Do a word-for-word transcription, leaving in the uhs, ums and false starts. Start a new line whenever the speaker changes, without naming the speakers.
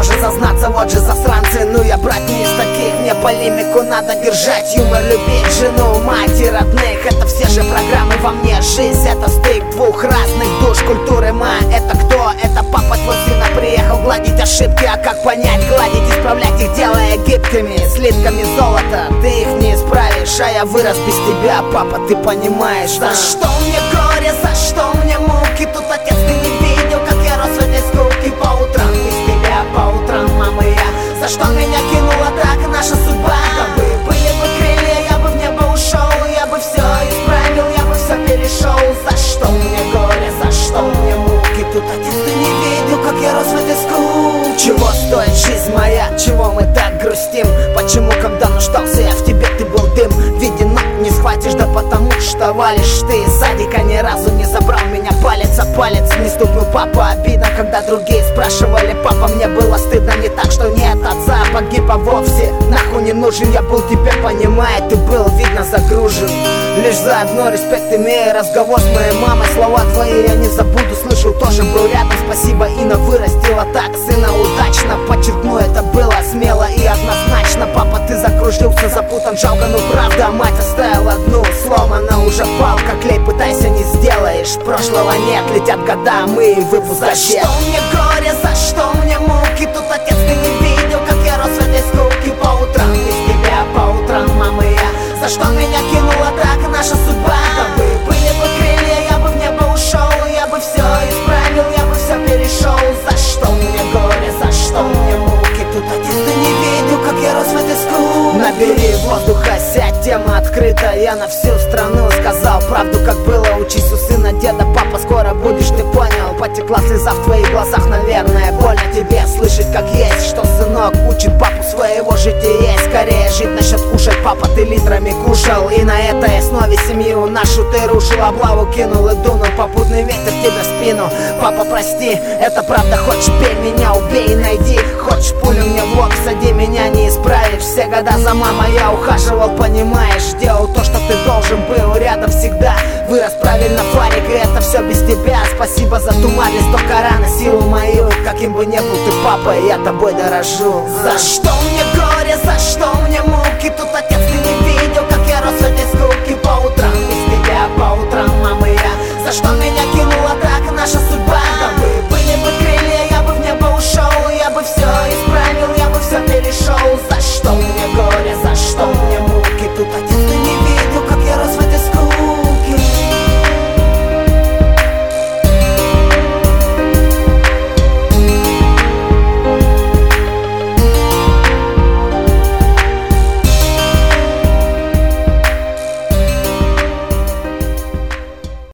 тоже зазнаться, вот же засранцы. Ну я, брат, не из таких, мне полемику надо держать. Юмор, любить жену, мать и родных, это все же программы во мне. Жизнь — это стык двух разных душ. Культуры ма, это кто? Это папа твой сына приехал гладить ошибки. А как понять, гладить, исправлять их, делая гибкими слитками золота? Ты их не исправишь, а я вырос без тебя, папа, ты понимаешь. За что мне горе, за что мне муки? Тут отец, ты не видел, как я рос в этой скуке. По утрам без тебя, по утрам, мама, я. За что меня кинула так наша судьба? Да бы были бы крылья, я бы в небо ушел, я бы все исправил, я бы все перешел. За что мне горе, за что мне муки? Тут отец, ты не видел, как я рос в этой скуке. Чего стоит жизнь моя, чего мы так грустим? Почему, когда нуждался я в тебе, ты был дым? Виден, но не схватишь, да потому что валишь ты из садика, ни разу не забрал меня палец о палец. Не стукнул папа, обидно, когда другие спрашивали, папа, мне было стыдно, не так, что нет отца, погиб, а вовсе нахуй не нужен. Я был тебе, понимая, ты был, видно, загружен. Лишь заодно респект имея, разговор с моей мамой, слова твои я не забуду, слышал, тоже был рядом. Спасибо, Инна, вырастила так сына удачно. Подчеркну, это было смело и однозначно. Папа, ты закружился, запутан, жалко, ну правда. Мать оставила одну, сломана уже палка, клей, пытайся, не сделаешь. Прошлого нет, летят года, а мы выпуск газет. За что мне горе, за что мне муки? Тут отец, ты не видел, как я рос в этой скуке. По утрам без тебя, по утрам, мама, я. За что меня кинула так наша судьба? Да бы были бы крылья, я бы в небо ушел, я бы все исправил, я бы все перешел. За что мне горе, за что мне муки? Тут отец, ты не видел, как я рос в этой скуке. Набери воздуха, сядь, тема открыта. Я на всю страну сказал правду, как было. Учись у сына деда, папа, скоро будешь, ты понял. Потекла слеза в твоих глазах, наверное, больно тебе слышать, как есть, что сынок учит папу своего жития. Скорее жить насчет кушать, папа, ты литрами кушал. И на этой основе семью нашу ты рушил, облаву кинул и дунул попутный ветер тебе в спину. Папа, прости, это правда, хочешь пей меня, убей, найди. Хочешь пулю мне в лоб, сади, меня не исправишь. Все года за мамой я ухаживал, понимаешь, делал то, что ты должен был, рядом всегда. Вырос правильно, Фарик, и это все без тебя. Спасибо за ту марлесть, то Корана, силу мою. Каким бы ни был ты, папа, я тобой дорожу. За что мне горе, за что мне муки? Тут отец, ты не видел, как я рос в этой скуке. По утрам без тебя, по утрам, мама, я. За что меня кинула